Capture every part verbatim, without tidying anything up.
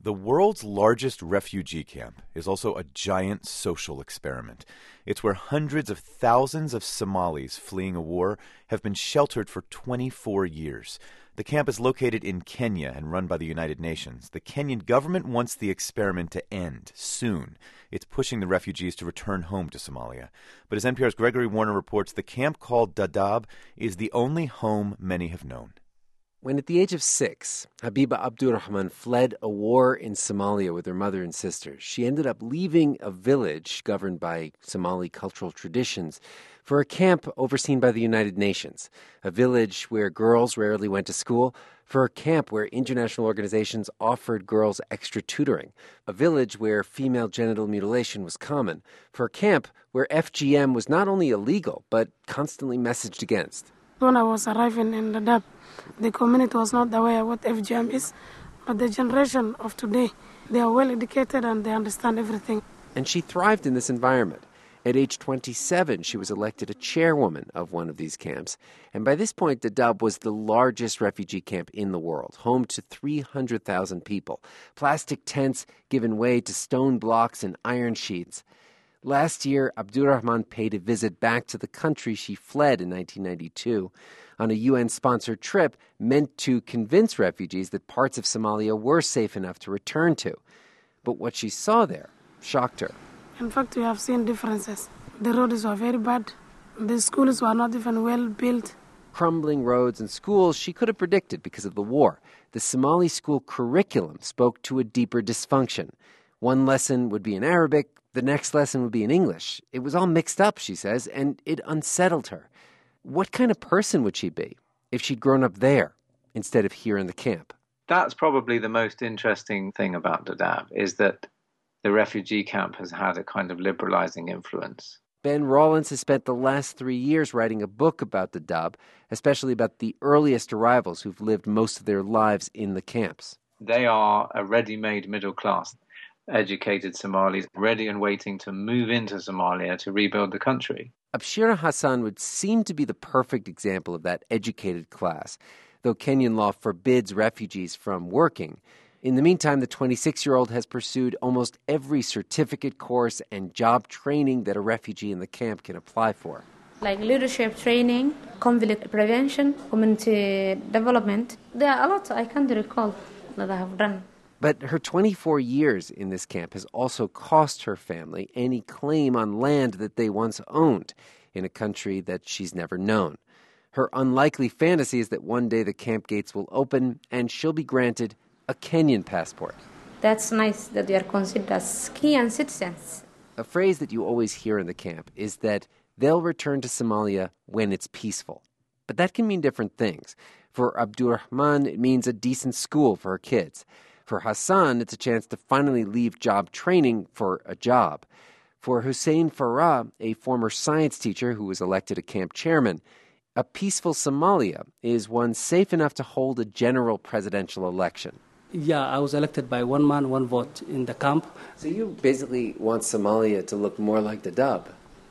The world's largest refugee camp is also a giant social experiment. It's where hundreds of thousands of Somalis fleeing a war have been sheltered for twenty-four years. The camp is located in Kenya and run by the United Nations. The Kenyan government wants the experiment to end soon. It's pushing the refugees to return home to Somalia. But as N P R's Gregory Warner reports, the camp called Dadaab is the only home many have known. When at the age of six, Habiba Abdurrahman fled a war in Somalia with her mother and sisters, she ended up leaving a village governed by Somali cultural traditions for a camp overseen by the United Nations, a village where girls rarely went to school, for a camp where international organizations offered girls extra tutoring, a village where female genital mutilation was common, for a camp where F G M was not only illegal, but constantly messaged against. When I was arriving in Dadaab, the community was not aware of what F G M is, but the generation of today, they are well educated and they understand everything. And she thrived in this environment. At age twenty-seven, she was elected a chairwoman of one of these camps. And by this point, Dadaab was the largest refugee camp in the world, home to three hundred thousand people. Plastic tents given way to stone blocks and iron sheets. Last year, Abdurrahman paid a visit back to the country she fled in nineteen ninety-two on a U N-sponsored trip meant to convince refugees that parts of Somalia were safe enough to return to. But what she saw there shocked her. In fact, we have seen differences. The roads were very bad. The schools were not even well built. Crumbling roads and schools she could have predicted because of the war. The Somali school curriculum spoke to a deeper dysfunction. One lesson would be in Arabic, the next lesson would be in English. It was all mixed up, she says, and it unsettled her. What kind of person would she be if she'd grown up there instead of here in the camp? That's probably the most interesting thing about Dadaab, is that the refugee camp has had a kind of liberalizing influence. Ben Rollins has spent the last three years writing a book about Dadaab, especially about the earliest arrivals who've lived most of their lives in the camps. They are a ready-made middle class, educated Somalis, ready and waiting to move into Somalia to rebuild the country. Abshira Hassan would seem to be the perfect example of that educated class, though Kenyan law forbids refugees from working. In the meantime, the twenty-six-year-old has pursued almost every certificate course and job training that a refugee in the camp can apply for. Like leadership training, conflict prevention, community development. There are a lot I can't recall that I have done. But her twenty-four years in this camp has also cost her family any claim on land that they once owned in a country that she's never known. Her unlikely fantasy is that one day the camp gates will open and she'll be granted a Kenyan passport. That's nice that they are considered as Kenyan citizens. A phrase that you always hear in the camp is that they'll return to Somalia when it's peaceful. But that can mean different things. For Abdurrahman, it means a decent school for her kids. For Hassan, it's a chance to finally leave job training for a job. For Hussein Farah, a former science teacher who was elected a camp chairman, a peaceful Somalia is one safe enough to hold a general presidential election. Yeah, I was elected by one man, one vote in the camp. So you basically want Somalia to look more like Dadaab?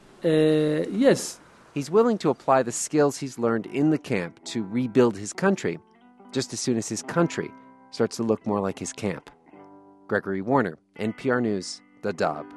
Uh, yes. He's willing to apply the skills he's learned in the camp to rebuild his country, just as soon as his country starts to look more like his camp. Gregory Warner, N P R News, Dadaab.